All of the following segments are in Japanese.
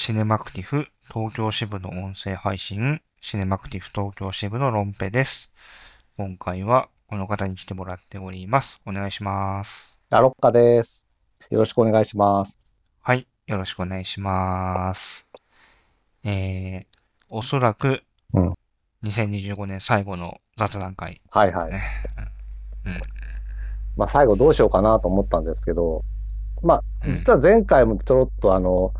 シネマクティフ東京支部の音声配信、シネマクティフ東京支部のロンペです。今回はこの方に来てもらっております。お願いします。 ラロッカです。よろしくお願いします。 はい、よろしくお願いします。おそらくうん。 2025年最後の雑談会はいはい。 ですね。うん。 まあ最後どうしようかなと思ったんですけど、まあうん。 実は前回もちょろっと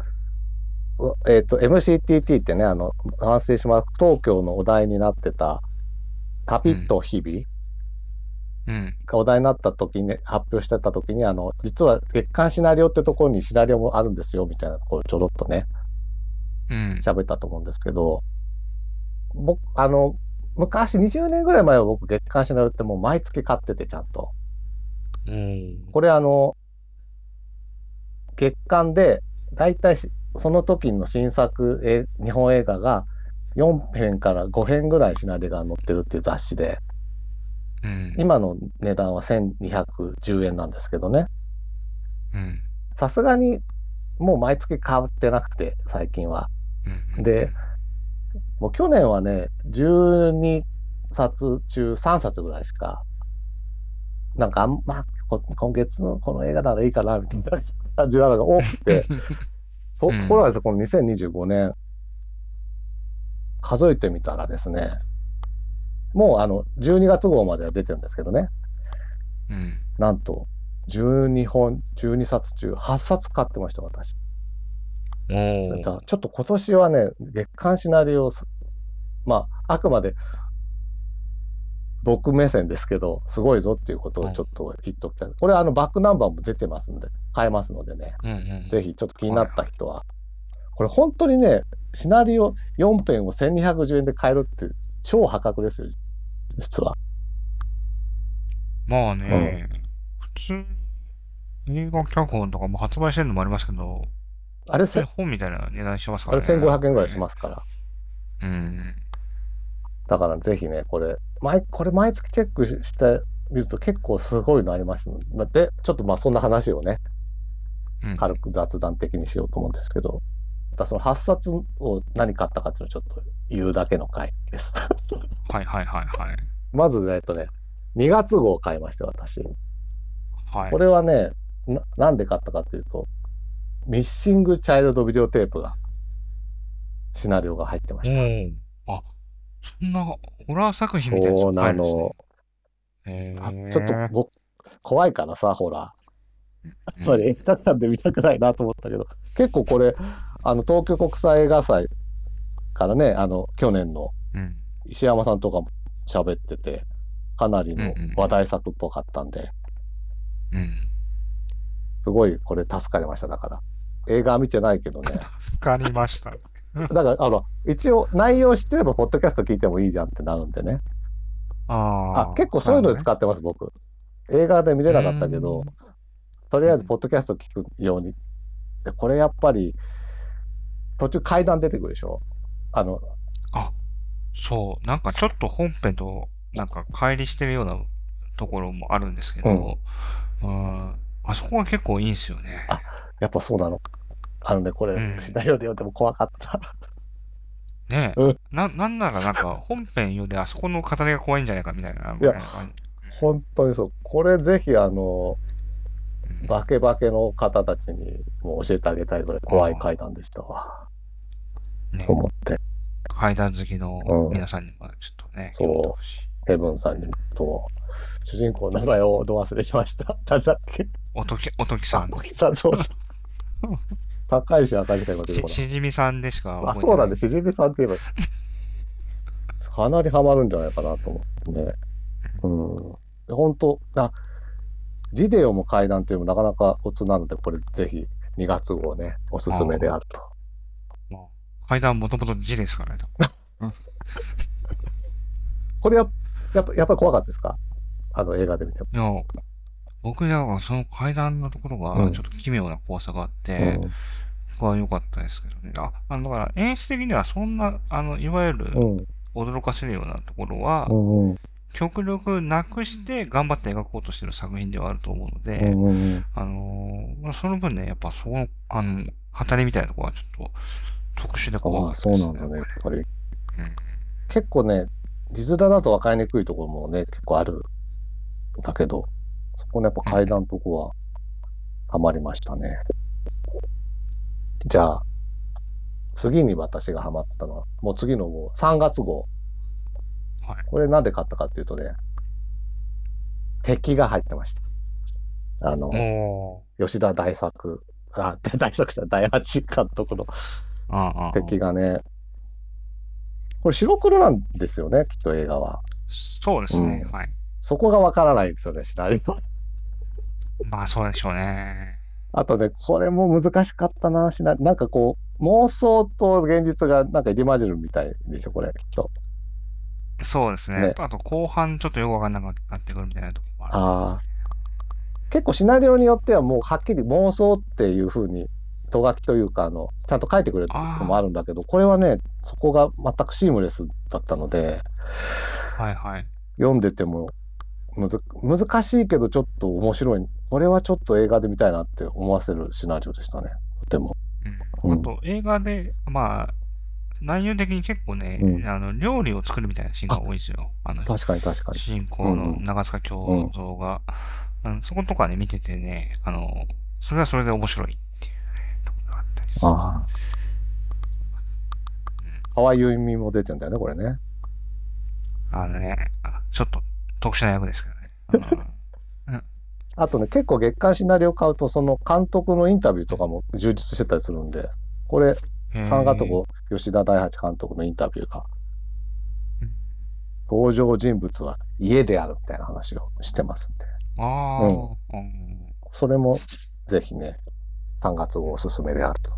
MCTT ってね、反省します。東京のお題になってた旅うん。 と日々 うん。 がお題になった時に、発表してた時に、実は月刊シナリオってところにシナリオもあるんですよ、みたいなところをちょろっとね、 うん。 喋ったと思うんですけど、僕、昔20年ぐらい前は僕月刊シナリオってもう毎月買っててちゃんと。 うん。 これ月間で、だいたいその時の新作日本映画が4編から5編ぐらいシナリオが載ってるっていう雑誌で、 うん。 今の値段は1210円なんですけどね。 うん。 さすがにもう毎月買ってなくて、最近は。 うん。 で、もう去年はね、12冊中3冊ぐらいしか、なんかまあ、今月のこの映画ならいいかな、みたいな感じなのが多くて、ところがですね、この2025年、数えてみたらですね、もう12月号までは出てるんですけどね。 うん。 なんと、12冊中8冊買ってました、私。 おじゃあ、 ー。 ちょっと今年はね、月刊シナリオまあ、あくまで僕目線ですけど、すごいぞっていうことをちょっと言っておきたい。これバックナンバーも出てますんで、買えますのでね。 うん。うん。 ぜひちょっと気になはいはい。 った人は。これ本当にね、シナリオ4編を1210円で買えるって超破格ですよ、実は。 まあうん。 ね、普通に映画脚本とかも発売してるのもありますけど、 あれ普通に本みたいな値段してますかあれらね、 1500円ぐらいしこれね。 ますから。 うん。 だからぜひね、これ毎月チェックしてみると結構すごいのありますので、ちょっとまあそんな話をね、 うん。 軽く雑談的にしようと思うんですけど、またその8冊を何買ったかっていうのをちょっと言うだけの回です。 はいはいはいはい。 まず、2月号を買いまして、私。こはい。 れはね、なんで買ったかというと、ミッシングチャイルドビデオテープが、シナリオが入ってまおした。 ー。あ、そんなホラー作品みたいなやつそうが入るんですね。 なの。 へちょっとえ。 怖いからさ、ほら。 うん。 つまり映画館で見たくないなと思ったけど、結構これ、東京国際映画祭からね、去年のうん。 石山さんとかも喋ってて、かなりうん。うの話ん。 題作っぽかったんで、 うん。 すごいこれ助かりました。だから。映画見てないけどね。 わかりました。 だから、一応内容知ってれば、ポッドキャスト聞いてもいいじゃんってなるんでね。あ、 ああ、 結構そういうのでなるほどね。 使ってます、僕。映画で見うーれなかったけど、 ん。 とりあえず、 うん。 ポッドキャスト聞くように。で、これやっぱり、途中階段出てくるでしょ。あの、 あ、そう。なんかちょっと本編となんか乖離してるようなところもあるんですけうん。 ど、あそこが結構いいんですよね。 あ、やっぱそうなの。これ、シうん。 ナリオで読んでも怖かった。 ねうん。 え。なんならなんか本編よりあそこの語りが怖いんじゃないかみたいないや、 ぐらいの感じ。 本当にそう。これぜひ、 うん。 バケバケの方たちにもう教えてあげたいぐらい怖い階あ段でしたわ。 あ、 とね。 思って。 階段好きのうん。 皆さんにもちょっとね、読んでそう。 ほしい。 ヘブンさんにと、主人公の名前をど忘れしました。誰だっけ？ おときさあ、 ん。 トキさん、そうだ。高石赤字が今出てこなかっしじみさんでしかた。あ、 覚えてない。 そうなんで、しじみさんって言えば、かなりハマるんじゃないかなと思ってね。うん。本当ジデオも階段っていうのもなかなかコツなので、これぜひ2月号ね、おすすめでああ、 あると。 まあ、階段もともと字ですからね、多分。 これやっぱり怖かったですか？映画で見ても。 うん。いや、僕はその階段のところうん。 がちょっと奇妙な怖さがあって、 うん。 僕は良かったですけどね。だから演出的にはそんな、いわゆるうん。 驚かせるようなところは、 うん。うん。 極力なくして頑張って描こうとしてる作品ではあると思うので、 うん。うん。 その分ね、やっぱその、語りみたいなところはちょっと、 特殊で怖ああ、 かったですね。 そうなんだね。やっぱり。 うん。 結構ね、字面だと分かりにくいところもね、結構あるんだけど、そこのやっぱ階段のとこはハマりましたね。じゃあ、次に私がハマったのは、もう次のもう3月号。 はい。 これなんで買ったかっていうとね、敵が入ってました。 おー。 吉田大作、大作者第八監督のああ、ああ。 敵がね、これ白黒なんですよね、きっと映画は。 そうですね。 うん。 はい。 そこがわからないんですよね、シナリオ。 まあ、そうでしょうね。 あとね、これも難しかったな、なんかこう、妄想と現実がなんか入り混じるみたいでしょ、これ、きっと。 そうですね。 ね。 あと、後半ちょっとよくわかんなくなってくるみたいなところもあるんで。 ああ。結構シナリオによってはもうはっきり妄想っていう風に、とがきというか、ちゃんと書いてくれるのもああるんだけど、これはね、そこが全くシームレスだったので、 あ、はいはい。 読んでても難しいけどちょっと面白い。これはちょっと映画で見たいなって思わせるシナリオでしたね。とても。 うん。 うん。 あと、映画で、まあ、内容的に結構ね、 うん。 料理を作るみたいなシーンあ、 が多いですよ。 確かに確かに。 主人公のうんうん。 長塚うん。 京造が、そことかね、見ててね、それはそれで面白いっていうところがあったりする。 ああ。河合由美も出てんだよね、これね。 ちょっと特殊な役ですけどね。うん。 あとね、結構月刊シナリオ買うと、その監督のインタビューとかも充実してたりするんで、これ、 へ 3月え。 号、吉田大八監督のインタビューが、 うん。 登場人物は家であるみたいな話をしてますんで。 あうん。 あ、うん。 それも、ぜひね、3月号おすすめであると。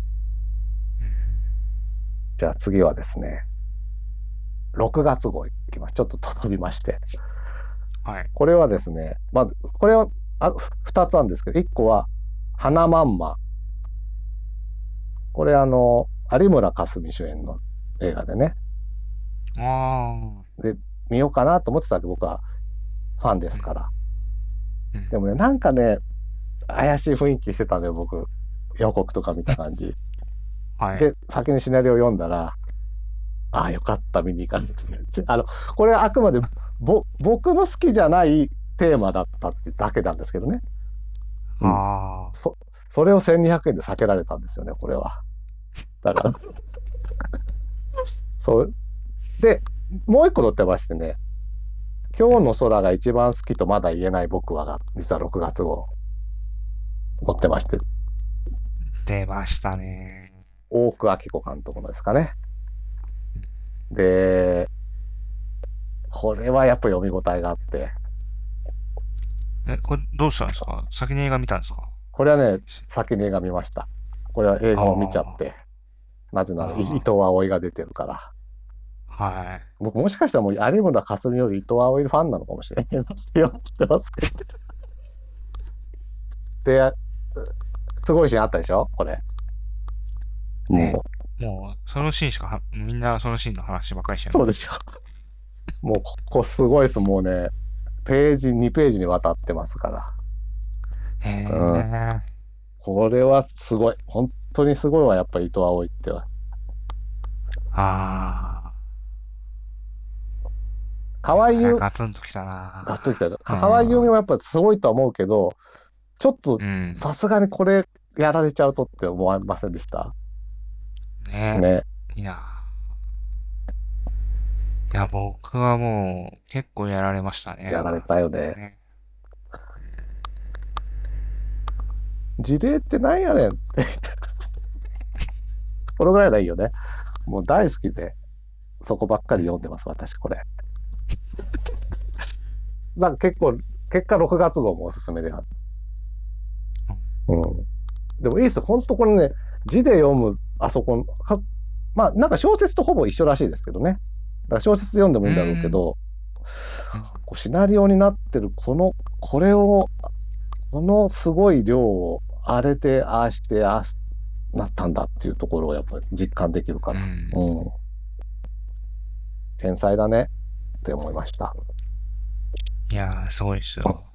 じゃあ次はですね、6月号いきます。ちょっと飛びまして。 はい。 これはですね、まず、これは2つあるんですけど、1個は、花まんま。これ有村架純主演の映画でね。 ああ、 で、見ようかなと思ってたけど、僕はファンでうん。 すから。 うん。 でもね、なんかね、怪しい雰囲気してたのよ、僕。予告とか見た感じ。 はい。 で、先にシナリオ読んだら、ああ、よかった、見に行かんと。これはあくまで僕の好きじゃないテーマだったってだけなんですけどね。うん。 ああ、 そ、それを1200円で避けられたんですよね、これは。だから、そう。で、もう一個載ってましてね、今日の空が一番好きとまだ言えない僕はが、実は6月号載ってまして、 出ましたね。 大久明子監督のですかね。で、これはやっぱ読み応えがあって、 これどうしたんですか？先に映画見たんですか？ これはね、先に映画見ました。これは映画を見ちゃっあて、なぜなら伊藤あ、 葵が出てるから。 はい。 僕もしかしたらもう有村架純より伊藤葵ファンなのかもしれないなって思ってますけど。で、すごいシーンあったでしょこれ。 ね。 もう、 もう、そのシーンしかみんなそのシーンの話ばっかりしてるんで。 そうでしょ。もうここすごいです。もうね、2ページにわたってますかへら。うん。 え。 これはすごい。本当にすごいわ、やっぱり伊藤葵っては。 ああ。いや、 河合優、 ガツンときたな。 がっつりきたでしょ。 う河合優美もん。 やっぱすごいとは思うけど、ちょっとうん。 さすがにこれやられちゃうとって思いませんでした？ ね。 ね。 いや、いや、僕はもう結構やられましたね。 やられだからそれたよね。 はね。 事例ってなんやねんって。このぐらいがいいよね。もう大好きで、そこばっかり読んでます、私、これ。なんか結果6月号もおすすめである。うん。でもいいっすよ。ほんとこれね、字で読む、あそこ、まあ、なんか小説とほぼ一緒らしいですけどね。だから小説で読んでもういいんだろうけん。 ど、 うん。 こうシナリオになってるこれを、このすごい量を、あれで、ああして、ああなったんだっていうところをやっぱり実感できるかうら。 ん。 うん。天才だねって思いました。 いやー、すごいですよ。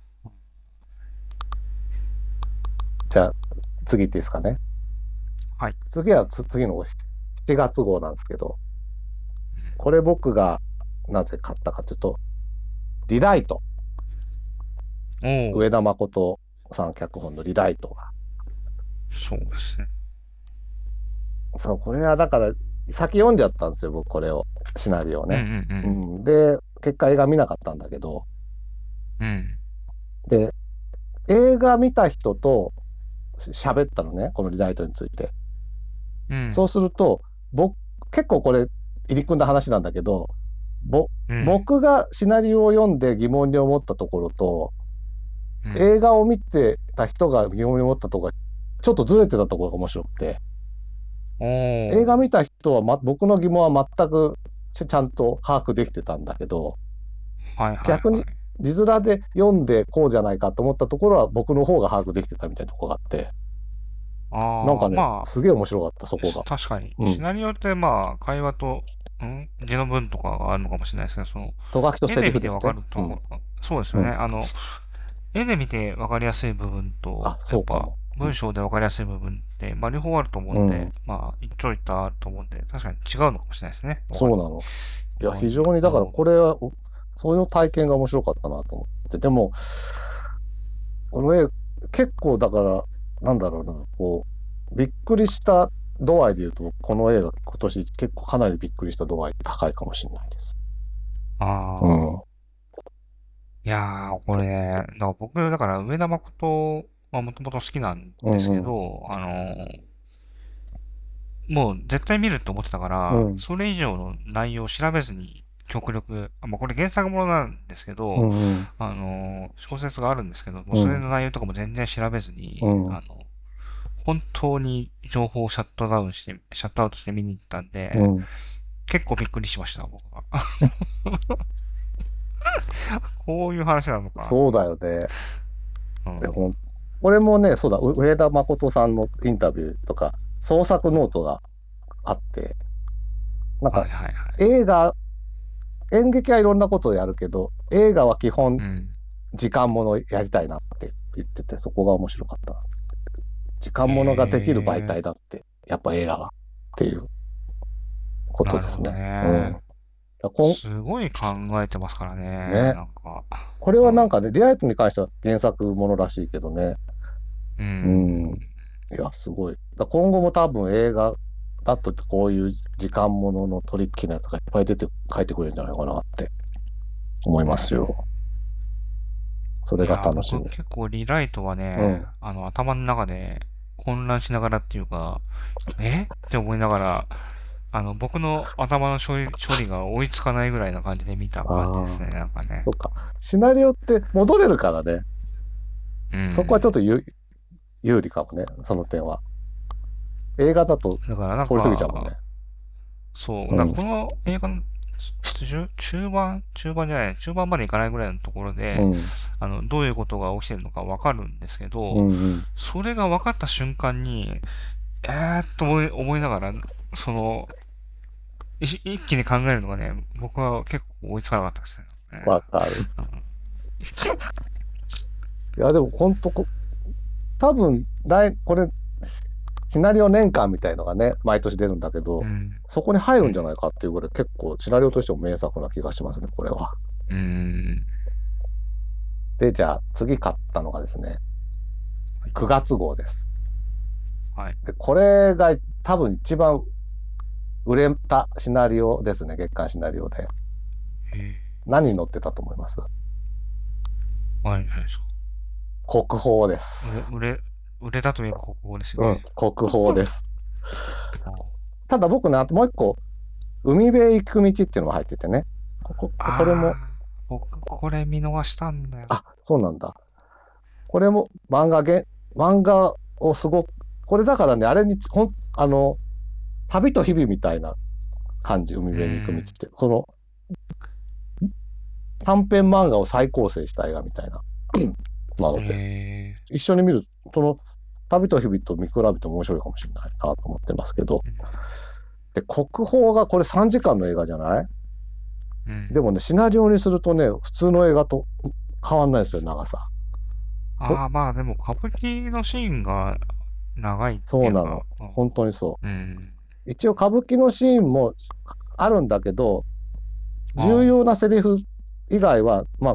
じゃあ、次いっていいですかね。 はい。 次は次の 7月号なんですけど、これ僕がなぜ買ったかというと、リライト。 おー、 上田誠さん脚本のリライトが。 そうですね。 そう、これはだから、先読んじゃったんですよ、僕これを。シナリオをうんうね。うんうん。 ん。で、結果映画見なかったんだけど、 うん。 で、映画見た人と喋ったのね、このリライトについて。そううん。 すると、僕、結構これ、入り組んだ話なんだけど、 うん。 僕がシナリオを読んで疑問に思ったところと、 うん。 映画を見てた人が疑問に思ったところが、ちょっとずれてたところが面白くて、 おー。 映画見た人は、僕の疑問は全くちゃんと把握できてたんだけど、 はいはい逆にはい。 字面で読んでこうじゃないかと思ったところは僕の方が把握できてたみたいなところがあって、なんああ、 かね、 ますげえ面白かった、そあ、 こが。 確かに。 うん。 シナリオってまあ、会話と、字の文とかがあるのかもしれないですけど、 と書きとセリ絵で見フですね。 てわかるとうん。 ころ、そうですうん。 よね。絵で見てわかりやすい部分と、 あ、 やっぱ、 そうかも。うん。 文章でわかりやすい部分って、まあ、両方あると思うんで、 うん。 まあ、一長一短あると思うんで、確かに違うのかもしれないですね。わかると。 そうなの。いや、 うん。 非常に、だからうん。 これは、そういう体験が面白かったなと思って。でも、この絵、結構だから、なんだろうな、こう、びっくりした度合いで言うと、この映画、今年結構かなりびっくりした度合い高いかもしれないです。うああ。 ん。 いやー、これね、だから僕、だから上田誠はもともと好きなんですけうんうん。 ど、もう絶対見ると思ってたから、 うん。 それ以上の内容を調べずに、極力、まあ、これ原作ものなんですけど、 うんうん。 小説があるんですけど、もううん。 それの内容とかも全然調べずに、 うん。 本当に情報をシャットダウンして、シャットアウトして見に行ったんで、 うん。 結構びっくりしました、僕は。こういう話なのかそうと。 だよね。 うん。 でこれもね、そうだ、上田誠さんのインタビューとか、創作ノートがあって、なんかはいはいはい。 映画、演劇はいろんなことをやるけど、映画は基本うん。 時間ものやりたいなって言ってて、そこが面白かった。時間ものができる媒へえ、 体だって、やっぱ映画はっていうことなるほどですね。うん。 ね。 こすごい考えてますからね。 ね。 なんか、 これうん。 はなんかね、リアイトに関しては原作ものらしいけどね。 ううん。 ん。 いや、すごい。今後も多分映画だとこういう時間もののトリッキーなやつがいっぱい出て帰ってくるんじゃないかなって思いうん。 ますよ。それがいやー、 楽しみ。 僕結構リライトはね、 うん。 頭の中で混乱しながらっていうか、って思いながら、僕の頭の処理が追いつかないぐらいな感じで見た感じでああ、 すね、なんかね。 そっか。シナリオって戻れるからね。 うそこはちょっとん。 有利かもね、その点は。映画だとだからなん通り過ぎちゃうもんね。 か、そう、 うん。 この映画の中盤じゃない、中盤までいかないぐらいのところで、 うん。 どういうことが起きてるのかわかるんですけど、 うんうん。 それが分かった瞬間に、思いながら、その、一気に考えるのがね、僕は結構追いつかなかったですね。 わかる。いや、でも本当多分、これ、シナリオ年間みたいのがね、毎年出るんだけど、 うん。 そこに入うん。 るんじゃないかっていうぐらい結構シナリオとしても名作な気がしますね、これは。 うん。 で、じゃあ次買ったのがですね、 はい。 9月号です。 はい。 で、これが多分一番売れたシナリオですね、月間シナリオで。 へえ。 何に載ってたと思います？ はい、はいですか。 国宝です。 売れ、売れ、売れたといえば国語ですようん、 ね。 国宝です。 あただ僕ね、あともう一個、海辺行く道っていうのも入っててね。これも、 あ僕、これ見逃したんだよ。 あ、そうなんだ。これも漫画をすごく、これだからね、あれに、旅と日々みたいな感じ、海う辺に行く道っん。 て。その短編漫画を再構成した映画みたいな、なので、 え一緒に見る、その、旅と日々と見比べても面白いかもしれないなと思ってますけど。で、国宝がこれ3時間の映画じゃない？ うん。 でもね、シナリオにするとね、普通の映画と変わんないですよ、長さ。そ、 ああ、まあでも歌舞伎のシーンが長いっていうか、 そうなの。本当にそうん。 う。 一応歌舞伎のシーンもあるんだけど、重要なセリフ以外は、まあ、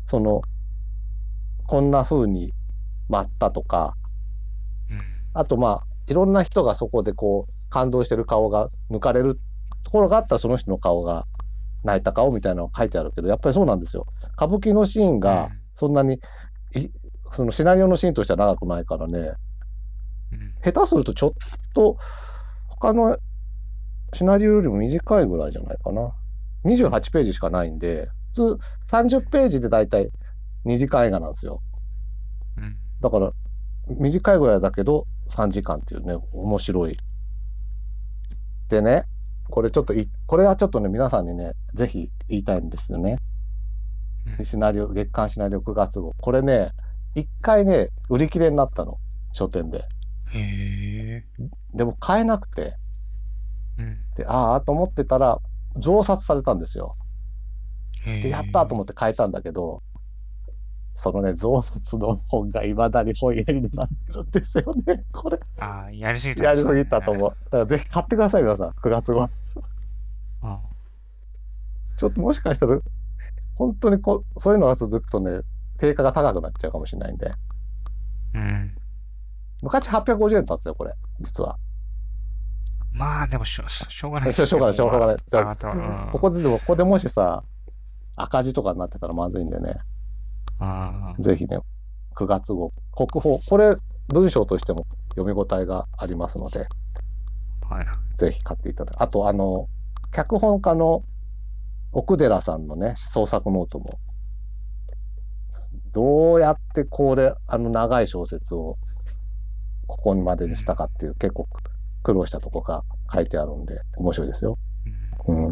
こんな風に舞ったとか、 うん。 あとまあ、いろんな人がそこでこう、感動してる顔が抜かれるところがあったら、その人の顔が泣いた顔みたいなのが書いてあるけど、やっぱりそうなんですよ。歌舞伎のシーンがそんなに、そのシナリオのシーンとしては長くないからね、 うん。 下手するとちょっと他のシナリオよりも短いぐらいじゃないかな。28ページしかないんで、普通30ページでだいたい2時間映画なんですよ。 うん。 だから短いぐらいだけど3時間っていうね、面白い。でね、これはちょっとね、皆さんにね、ぜひ言いたいんですよね。月刊シナリオ9月号。これね、一回ね、売り切れになったの。書店で。 へえ。 でも買えなくて。 うん。 で、ああと思ってたら、増刷されたんですよ。 へで、やったと思っえ。 て買えたんだけど、そのね、増刷の本が未だに本屋になってるんですよね。これ、 ああ、やりすぎたんやりすですかね。 ぎたと思う。だからぜひ買ってください、皆さん。9月号。 あちょっともしかしたら、本当にそういうのが続くとね、定価が高くなっちゃうかもしれないんで。 うん。 昔850円だったんですよ、これ。実は。 まあ、でもしょうがないですよね。 しょうがない、しょうがない。 上がったら、うん。 ここでもしさ、赤字とかになってたらまずいんでね。 あぜひね、9月号、国宝、これ、文章としても読み応えがありますので、 あ、はい。 ぜひ買っていただいて。あと、脚本家の奥寺さんのね、創作ノートも、どうやって長い小説をここまでにしたかっていう、結構苦労したとこが書いてあるんで、面白いですよ。 うん。 うん。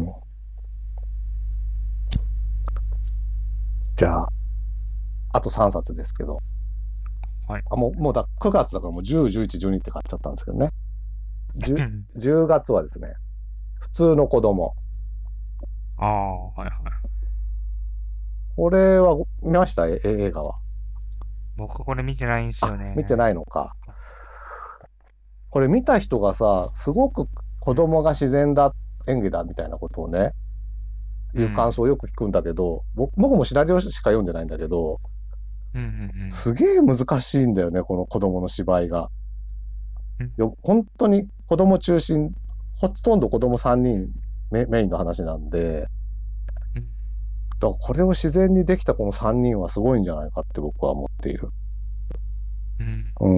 じゃあ、あと3冊ですけど、 はい。 9月だからもう10、11、12って買っちゃったんですけどね。 うん。 10月はですね、普通の子供。 ああ、はいはい。 これは見ました？映画は。 僕これ見てないんですよ見てね。 ないのか。これ見た人がさ、すごく子供が自然だ、演技だみたいなことをね、いう感想をよく聞くんだけど、僕もシナリオしか読んでないんだけど、 うんうんすげえ難しいんだよね、この子供の芝居が。 うん。 本当に子供中心、ほとんど子供3人メインの話なんで、 うん。 だからこれを自然にできたこの3人はすごいんじゃないかって僕は思っている。 うん。 うん。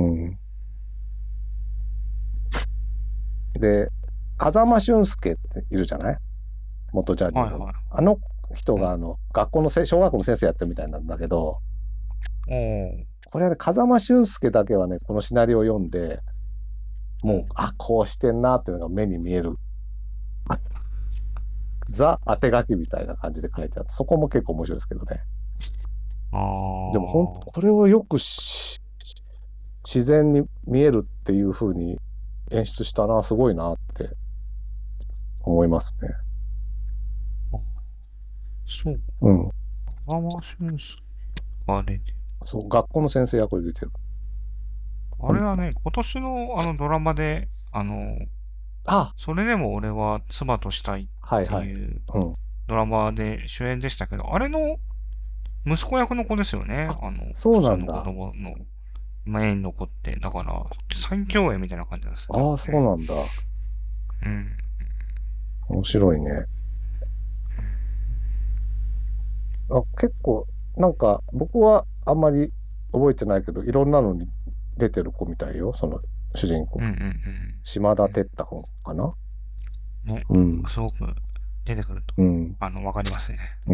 で、風間俊介っているじゃない？元ジャニーズの。 はいはあの人い。うん。 が学校の小学校の先生やってるみたいなんだけど、 おー。 これはね、風間俊介だけはね、このシナリオを読んで、もう、 うん。 こうしてんなっていうのが目に見える。ザ当て書きみたいな感じで書いてあって、そこも結構面白いですけどね。 あでもあ。 これをよく自然に見えるっていう風に演出したな、すごいなって思いますね。 そう。 うん。 風間俊介が出てる。 そう、学校の先生役で出てる。 あれはね、今年のドラマで、 あ、 それでも俺は妻としたいってはいはい。 いううん。 ドラマで主演でしたけど、あれの息子役の子ですよね。 そう普通の子なんだ。 供のメインの子って。だから、最強演みたいな感じなんですね。 そうなんだ。 うん。 面白いね。結構、なんか、僕はあんまり覚えてないけど、いろんなのに出てる子みたいよ、その主人公。 うんうんうん。 島田うん。 哲太君かな。 ね、 うん。 すごく出てくると、 うん。 わかりますね。 うん。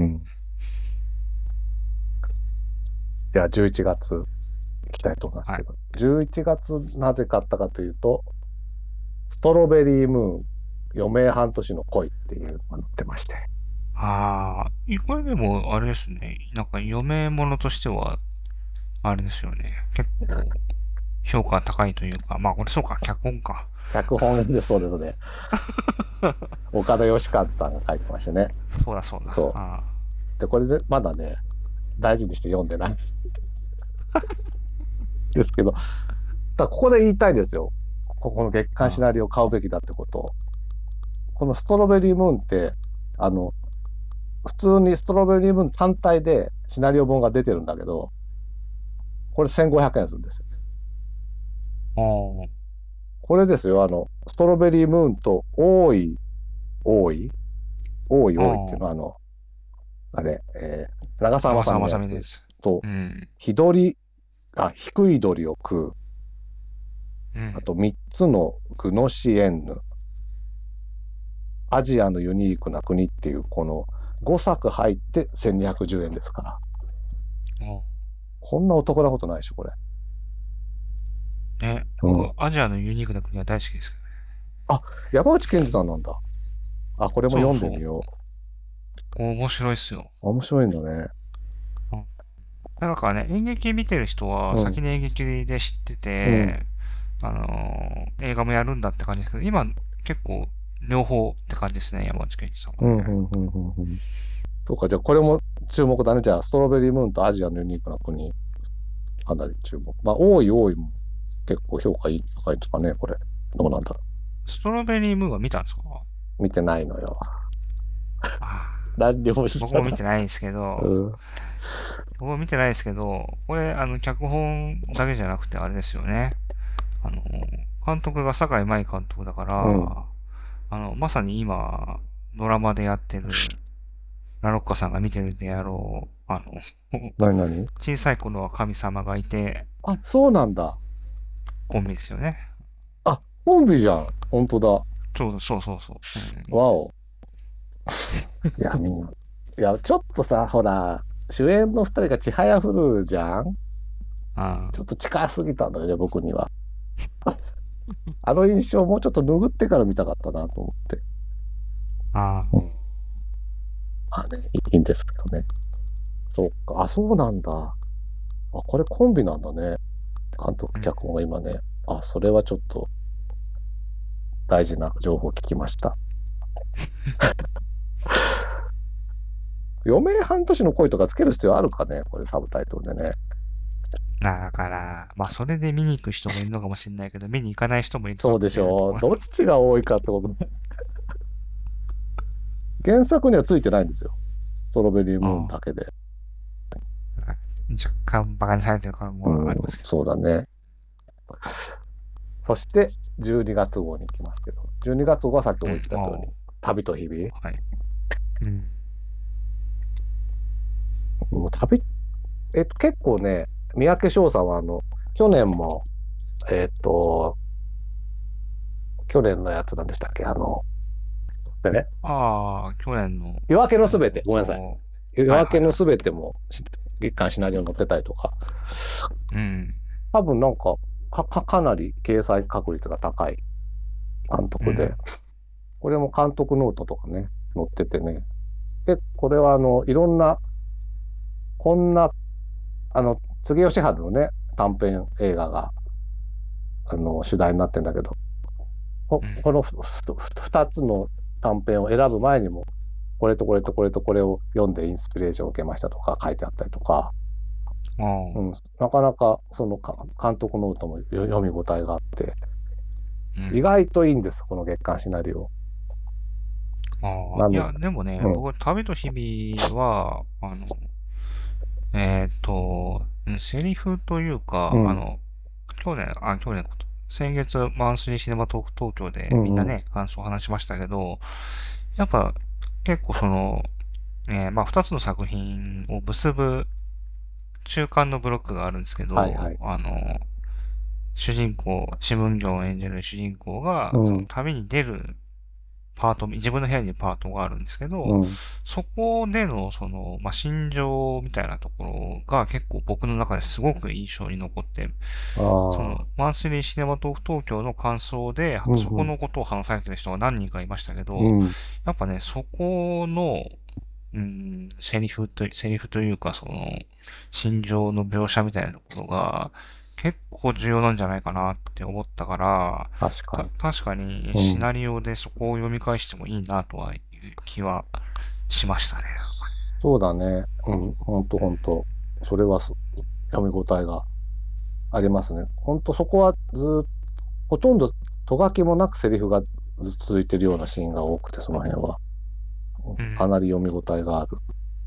じゃあ、11月行きたいと思いますはい。 けど、11月なぜ買ったかというと、ストロベリームーン、余命半年の恋っていうのが載ってまして。 ああ、これでも、あれですね。なんか、余命ものとしては、あれですよね。結構、評価高いというか、まあ、これそうか、脚本か。 脚本でそうですね。岡田義和さんが書いてましてね。 そうだそうだ。 そう。で、これでまだね、大事にして読んでないですけど、ここで言いたいですよ。ここの月刊シナリオを買うべきだってことを。 このストロベリームーンって、あの、普通にストロベリームーン単体でシナリオ本が出てるんだけど、これ1500円するんですよ。 おー、 これですよ、ストロベリームーンと、多い、多いっていうおー、 のは、あれ、長澤まさ長澤まみのやつさみです。 と、 うん。 低い鳥を食う、 うん。 あと3つのグノシエンヌ、アジアのユニークな国っていう、この5作入って1210円ですから。 おこんなお得なことないでしょ、これ。 ーね、 うん。 僕、アジアのユニークな国は大好きですけどね。 あ、山内健二さんなんだ。あ、これも読んでそうそう。 みよ面白いっすよ。 う。面白いんだね。 うん。なんかね、演劇見てる人はうん。 先に演劇で知ってうん。 て、映画もやるんだって感じですけど、今結構両方って感じですね、山内健一さんうん、 はね。 うん、うん、うん。うん。そうか、じゃあこれも注目だね。じゃあ、ストロベリームーンとアジアのユニークな国、かなり注目。まあ、多いも結構評価高いんですかね、これ。どうなんだろストロベリームーンは見たんですか？ う。見てないのよ。 ああ、 何にも知僕らない。 も見てないんですけど、 うん。 僕も見てないですけど、これ、脚本だけじゃなくてあれですよね。あの、監督が坂井舞監督だかうん。 ら、まさに今、ドラマでやってる、ラロッカさんが見てるであろう、 何小さい頃は神様がいて、 あ、そうなんだ。 コンビですよね。 あ、コンビじゃん。本当だ。 そう。うん。 わお。いや、みんな。いや、ちょっとさ、ほら、主演の二人がちはやふるじゃん。 あちょっと近すぎたんだよね、僕には。あの印象もうちょっと拭ってから見たかったなと思って。 あ、 うん。まあね、いいんですけどね。そうか。あ、そうなんだ。あ、これコンビなんだね。監督、 うん。 脚本が今ね。あ、それはちょっと大事な情報を聞きました。余命半年の恋とかつける必要あるかね、これサブタイトルでね。 だから、まあ、それで見に行く人もいるのかもしれないけど、見に行かない人もいるぞそうっていうとでしょう。 ころ。 どっちが多いかってことね。原作にはついてないんですよ。ストロベリームーンあだけで。 あ、若干馬鹿にされてる感うん、 もありますけど。 そうだね。そして12月号に行きますけど、12月号はさっきも言っうん、 た通り、旅と日々。 はい。うん。 もう結構ね、三宅翔さんは去年も、えっと、去年のやつなんでしたっけでね、 ああ、去年の、 夜明けのすべて、ごめんなさい。夜はい明けのすはいはい。 べても月刊シナリオに載ってたりとか、 うん。 多分なんか、かなり掲載確率が高い監督で、 うん。 これも監督ノートとかね、載っててね。で、これはいろんな、こんな、杉義治のね、短編映画が、主題になってんだけど、 うん。 この二つの短編を選ぶ前にも、これとこれとこれとこれを読んでインスピレーションを受けましたとか書いてあったりとか、 ああ、 うん、なかなかその監督ノートも読み応えがあって、 うん。 意外といいんです、この月刊シナリオ。 ああ、 なの、 いや、でもね、 うん、 僕、旅と日々は、セリフというか、 うん、 去年、先月、マンスリーシネマトーク東京うん、うん、 でみんなね、感想を話しましたけど、やっぱ、結構まあ、二つの作品を結ぶ中間のブロックがあるんですけど、 はいはい。 主人公、シムンギョンを演じる主人公が、そのうん、 旅に出るパート、自分の部屋にパートがあるんですけど、 うん。 そこでの、まあ、心情みたいなところが結構僕の中ですごく印象に残って、 ああ、 マンスリーシネマトーク東京の感想で、 うん、うん、 そこのことを話されてる人が何人かいましたけうど、 ん。 やっぱね、そこの、セリフというか、心情の描写みたいなところが、結構重要なんじゃないかなって思ったから、 確かに。 確かにうん。 シナリオでそこを読み返してもいいなとはいう気はしましたね。 そうだね。うん、ほんとほんと。それは読み応えがありますね。ほんとそこはほとんどとがきもなくセリフが続いてるようなシーンが多くて、その辺は。 うんかなり読み応えがある。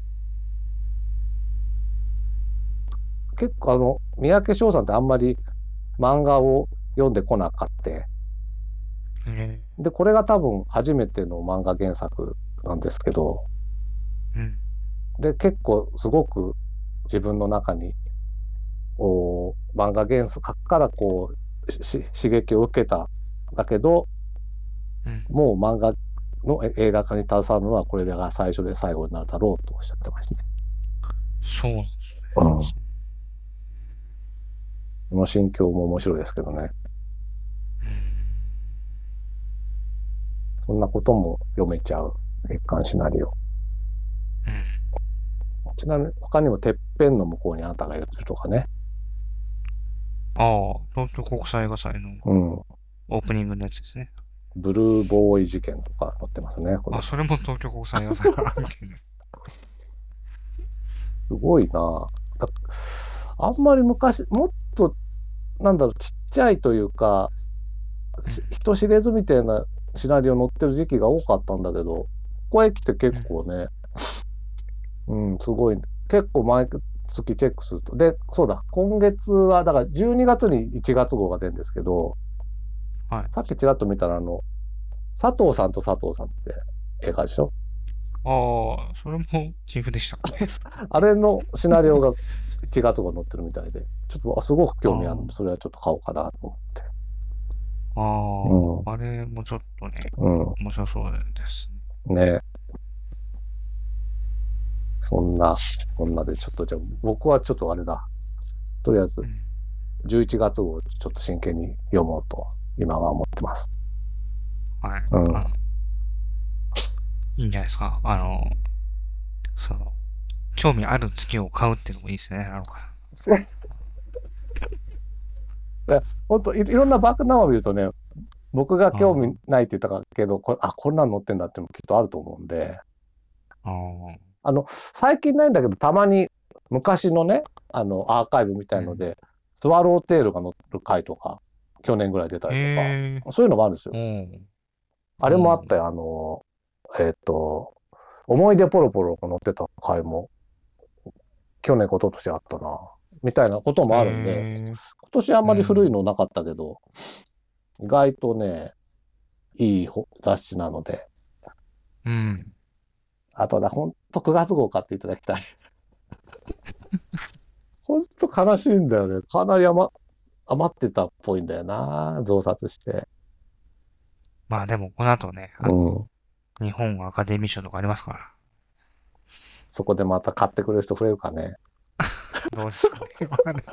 結構三宅翔さんってあんまり漫画を読んでこなかった。 えで、これが多分初めての漫画原作なんですけど、 うんで、結構すごく自分の中に、漫画原作からこう、刺激を受けた。だけど、 うんもう漫画の映画化に携わるのはこれが最初で最後になるだろうとおっしゃってましたね。 そうなんですね。 うん。その心境も面白いですけどね。そんなことも読めちゃう月刊シナリオ。 うん。 ちなみに他にもてっぺんの向こうにあなたがいるとかね。 ああ、東京国際映画祭のうん。 オープニングのやつですね。 ブルーボーイ事件とか載ってますね、これあ、 も。 それも東京国際映画祭の案件です。 すごいな。だあんまり昔、もっと、ちっちゃいというか、人知れずみたいなシナリオ載ってる時期が多かったんだけど、ここへ来て結構ね、うん、すごい、結構毎月チェックすると。で、そうだ、今月は、だから12月に1月号が出るんですけど、 はい。 さっきちらっと見たら、佐藤さんと佐藤さんって映画でしょ？ ああ、それも寄付でしたかね。 あれのシナリオが1月号載ってるみたいで、ちょっとすごく興味あるんで、 あそれはちょっと買おうかなと思って。 あ、 うああ、あれもちょっとね、 ん、 面白そうですね。 うん、ね。そんな、そんなで、ちょっとじゃあ、僕はちょっとあれだ。とりあえず、 うん。 11月号、ちょっと真剣に読もうと、今は思ってます。 はい。 うん。 いいんじゃないですか。その、興味ある月を買うっていうのもいいですね。 本当いろんなバックナンバー見るとね、僕が興味あないって言ったけど、こんなん載ってんだっていうのもきっとあると思うんで、 あ、ああ、 あの、最近ないんだけど、たまに昔のね、アーカイブみたうん。 いので、スワローテールが載ってる回とか、去年ぐらい出たりとか、 へえ、 そういうのもあるんですよ。 おう、 あれもあったよ、えっと、思い出ポロポロが載ってた回も、去年、一昨年あったな、みたいなことへもあるんで、 え、 今年あんまり古いうん、 のなかったけど、意外とね、いい雑誌なので、 うん。 あとほんと9月号買っていただきたい。ほんと悲しいんだよね。かなり余ってたっぽいんだよな。増刷して。 まあでも、この後ね、 うん。 日本アカデミー賞とかありますから。 そこでまた買ってくれる人増えるかね。 どうですかね。わかんない。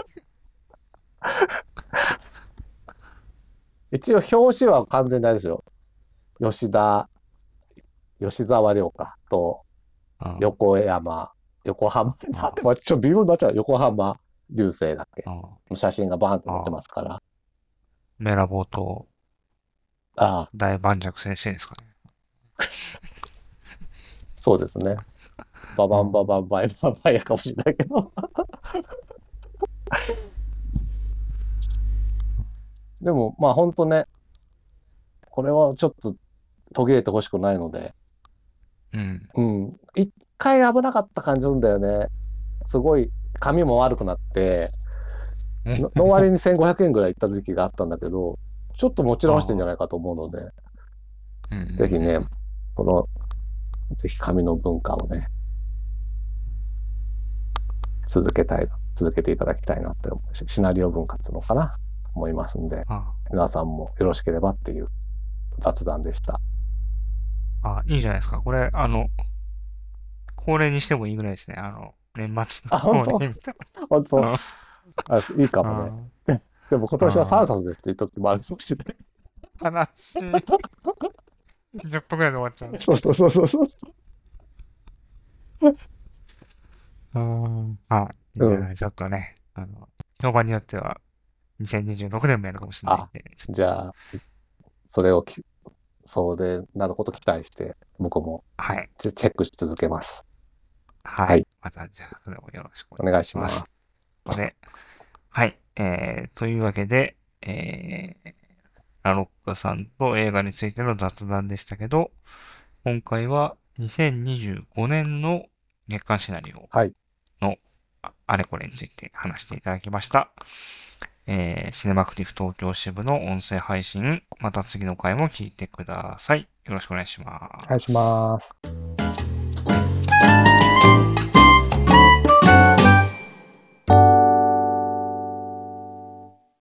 一応表紙は完全にあれですよ。吉田、吉沢亮かと、 うん、 横山、横浜、 うん、 なんて、ちょっと微妙になっちゃう。横浜流星だっけうん、 の写真がバーンと載ってあますから。 メラボとああ、 大盤石先生ですかね。 そうですね。ババンバうん、 バンバイバンバイやかもしれないけど。でも、まあ本当ね、これはちょっと途切れてほしくないので、 うん、 うん。一回危なかった感じするんだよね。すごい、髪も悪くなって、 うん、 の割に1500円ぐらいいった時期があったんだけど、ちょっと持ち直してんじゃああ、 ないかと思うので、 うん、うん、うぜひね、 ん。 この、ぜひ紙の文化をね、続けていただきたいなって思うし、シナリオ文化っていうのかな、思いますんで、 あ皆さんもよろしければっていう雑談でした。 あ、いいじゃないですか。これ、恒例にしてもいいぐらいですね。年末あ、 の恒本当例みたい本当な。 あ、いいかもね。 あでも今年は3 あ、 冊ですっていう時もあるかもしれない。 悲しい。10分くらいで終わっちゃう。 そうそうそうそうそう。 あ、いうん。 や、ちょっとね、評判によっては、2026年もやるかもしれないんあ、 で、ちょっと、 じゃあ、それをそうでなること期待して、僕もはい、 チェックし続けます。 はい。 はい。 また、じゃあ、それもよろしくおお願い願いします。 します。 ので、はい、というわけで、 ラロッカさんと映画についての雑談でしたけど、今回は2025年の月刊シナリオはい。 のあれこれについて話していただきました。シネマクティブ東京支部の音声配信、また次の回も聞いてください。よろしくお願いします。 お願いします。